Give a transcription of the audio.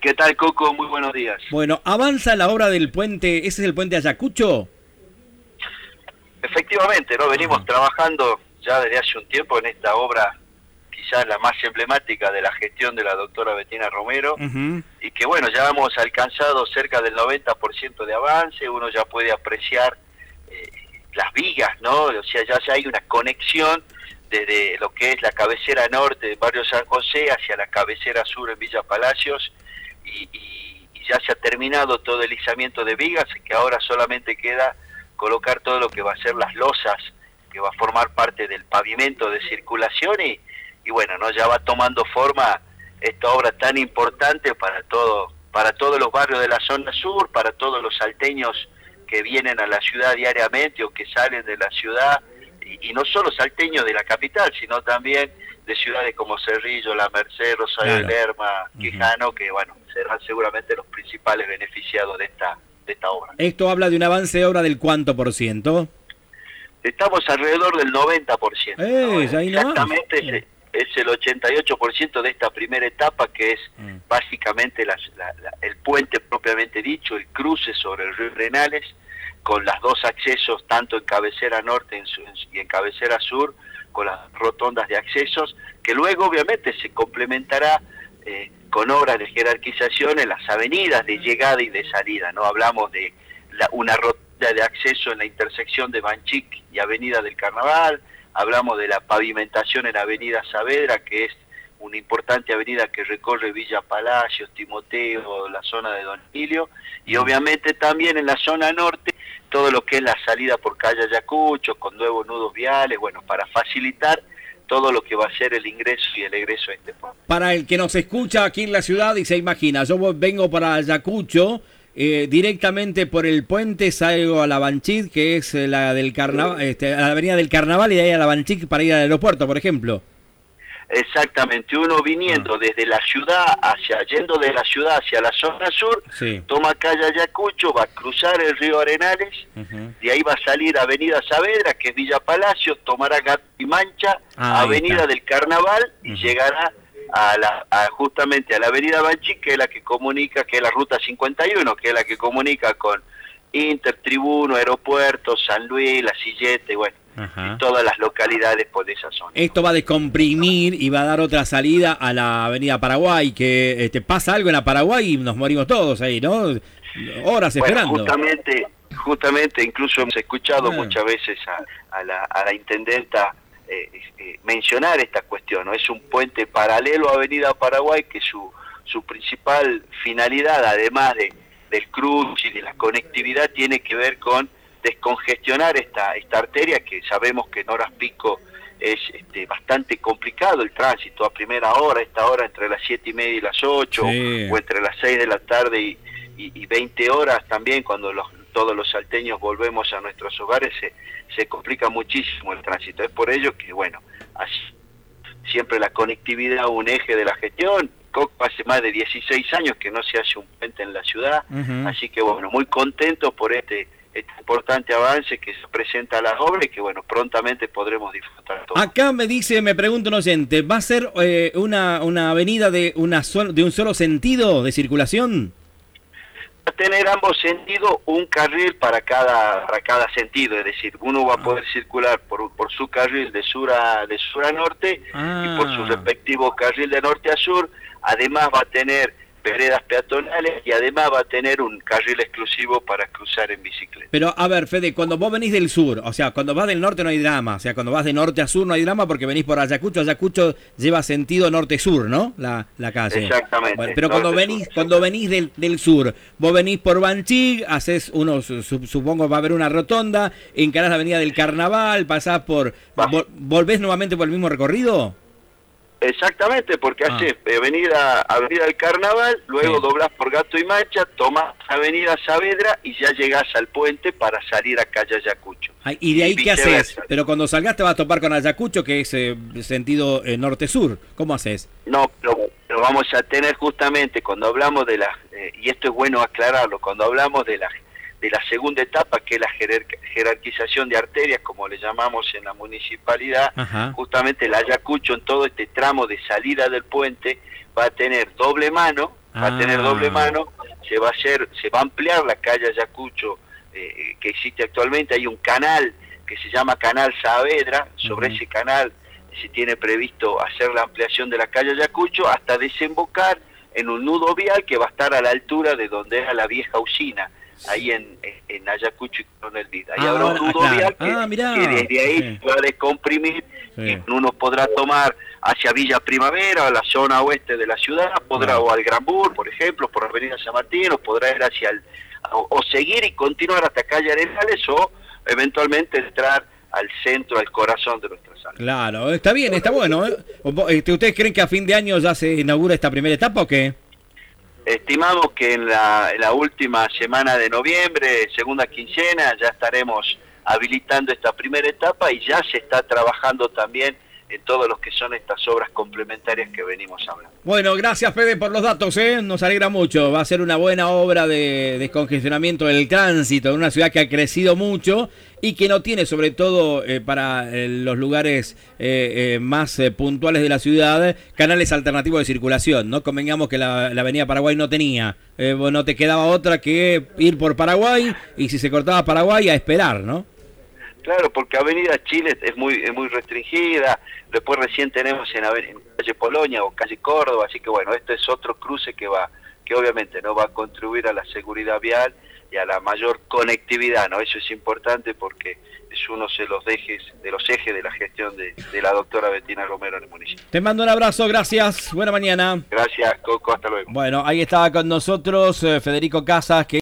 ¿Qué tal, Coco? Muy buenos días. Bueno, avanza la obra del puente, ¿ese es el puente Ayacucho? Efectivamente, ¿no? Venimos trabajando ya desde hace un tiempo en esta obra, quizás la más emblemática de la gestión de la doctora Bettina Romero, y que bueno, ya hemos alcanzado cerca del 90% de avance. Uno ya puede apreciar las vigas, ¿no? O sea, ya hay una conexión desde lo que es la cabecera norte del barrio San José hacia la cabecera sur en Villa Palacios, y ya se ha terminado todo el izamiento de vigas, que ahora solamente queda colocar todo lo que va a ser las losas, que va a formar parte del pavimento de circulación, y bueno, no, ya va tomando forma esta obra tan importante para todos los barrios de la zona sur, para todos los salteños que vienen a la ciudad diariamente o que salen de la ciudad, y no solo salteños de la capital, sino también de ciudades como Cerrillo, La Merced, Rosario de Lerma, Quijano, que bueno, serán seguramente los principales beneficiados de esta obra. ¿Esto habla de un avance de obra del cuánto por ciento? Estamos alrededor del 90%. ¿no? Exactamente es el 88% de esta primera etapa, que es básicamente el puente propiamente dicho, el cruce sobre el río Renales, con las dos accesos, tanto en cabecera norte y en cabecera sur, con las rotondas de accesos, que luego obviamente se complementará con obras de jerarquización en las avenidas de llegada y de salida, ¿no? Hablamos de una rotonda de acceso en la intersección de Banchic y Avenida del Carnaval, hablamos de la pavimentación en Avenida Saavedra, que es una importante avenida que recorre Villa Palacios, Timoteo, la zona de Don Emilio, y obviamente también en la zona norte, todo lo que es la salida por calle Ayacucho, con nuevos nudos viales, bueno, para facilitar todo lo que va a ser el ingreso y el egreso a este pueblo. Para el que nos escucha aquí en la ciudad y se imagina, yo vengo para Ayacucho, directamente por el puente salgo a la Banchit, que es la del Carnaval, a la avenida del Carnaval, y de ahí a la Banchit para ir al aeropuerto, por ejemplo. Exactamente, uno viniendo desde la ciudad yendo de la ciudad hacia la zona sur, toma calle Ayacucho, va a cruzar el río Arenales, de ahí va a salir Avenida Saavedra, que es Villa Palacios, tomará Gato y Mancha, Avenida del Carnaval, y llegará justamente a la Avenida Banchi, que es la que comunica, que es la Ruta 51, que es la que comunica con Inter, Tribuno, Aeropuerto, San Luis, La Silleta, y bueno, y todas las localidades por esa zona. Esto va a descomprimir y va a dar otra salida a la Avenida Paraguay, que pasa algo en la Paraguay y nos morimos todos ahí, ¿no? Horas esperando. Justamente, incluso hemos escuchado muchas veces a la intendenta mencionar esta cuestión, ¿no? Es un puente paralelo a Avenida Paraguay, que su principal finalidad, además del cruce y de la conectividad, tiene que ver con descongestionar esta arteria, que sabemos que en horas pico es bastante complicado el tránsito a primera hora, esta hora entre las 7:30 y las 8, o entre las 6 de la tarde y 20 horas también, cuando todos los salteños volvemos a nuestros hogares, se complica muchísimo el tránsito. Es por ello que, bueno, siempre la conectividad un eje de la gestión. Hace más de 16 años que no se hace un puente en la ciudad, así que bueno, muy contento por este importante avance que se presenta a la obra, y que bueno, prontamente podremos disfrutar todo. Acá me pregunta un oyente, ¿va a ser una avenida de un solo sentido de circulación? Va a tener ambos sentidos, un carril para cada sentido, es decir, uno va a poder circular por su carril de sur a norte, y por su respectivo carril de norte a sur. Además va a tener veredas peatonales, y además va a tener un carril exclusivo para cruzar en bicicleta. Pero a ver, Fede, cuando vos venís del sur, o sea, cuando vas del norte no hay drama, o sea, cuando vas de norte a sur no hay drama porque venís por Ayacucho lleva sentido norte-sur, ¿no? La calle. Exactamente. Bueno, pero cuando venís del sur, vos venís por Banchig, haces supongo va a haber una rotonda, encarás la avenida del Carnaval, pasás ¿volvés nuevamente por el mismo recorrido? Exactamente, porque haces avenida del Carnaval, luego doblás por Gato y Mancha, tomás Avenida Saavedra y ya llegás al puente para salir a calle Ayacucho. ¿Y de ahí qué haces? Pero cuando salgas te vas a topar con Ayacucho, que es sentido norte-sur. ¿Cómo haces? No, pero vamos a tener justamente, cuando hablamos de y esto es bueno aclararlo, cuando hablamos de la segunda etapa, que es la jerarquización de arterias, como le llamamos en la municipalidad, justamente el Ayacucho en todo este tramo de salida del puente va a tener doble mano, va a tener doble mano, se va a ampliar la calle Ayacucho que existe actualmente. Hay un canal que se llama Canal Saavedra. Sobre ese canal se tiene previsto hacer la ampliación de la calle Ayacucho hasta desembocar en un nudo vial que va a estar a la altura de donde era la vieja usina, ahí en Ayacucho y Coronel Vita. Ahí habrá un nudo vial que desde ahí se va a descomprimir, y uno podrá tomar hacia Villa Primavera, a la zona oeste de la ciudad, podrá o al Granbur, por ejemplo, por Avenida San Martín, o podrá ir hacia o seguir y continuar hasta calle Arenales, o eventualmente entrar al centro, al corazón de nuestra sala. Claro, está bien, está bueno. ¿Ustedes creen que a fin de año ya se inaugura esta primera etapa o qué? Estimamos que en la última semana de noviembre, segunda quincena, ya estaremos habilitando esta primera etapa, y ya se está trabajando también en todos los que son estas obras complementarias que venimos hablando. Bueno, gracias Fede por los datos, nos alegra mucho. Va a ser una buena obra de descongestionamiento del tránsito en una ciudad que ha crecido mucho y que no tiene, sobre todo para los lugares más puntuales de la ciudad, canales alternativos de circulación, ¿no? Convengamos que la avenida Paraguay no tenía, no te quedaba otra que ir por Paraguay, y si se cortaba Paraguay, a esperar, ¿no? Claro, porque Avenida Chile es muy restringida. Después recién tenemos en calle Polonia o calle Córdoba, así que bueno, este es otro cruce que obviamente no va a contribuir a la seguridad vial y a la mayor conectividad, ¿no? Eso es importante porque es uno de los ejes de la gestión de la doctora Bettina Romero en el municipio. Te mando un abrazo, gracias, buena mañana. Gracias, Coco, hasta luego. Bueno, ahí estaba con nosotros Federico Casas, que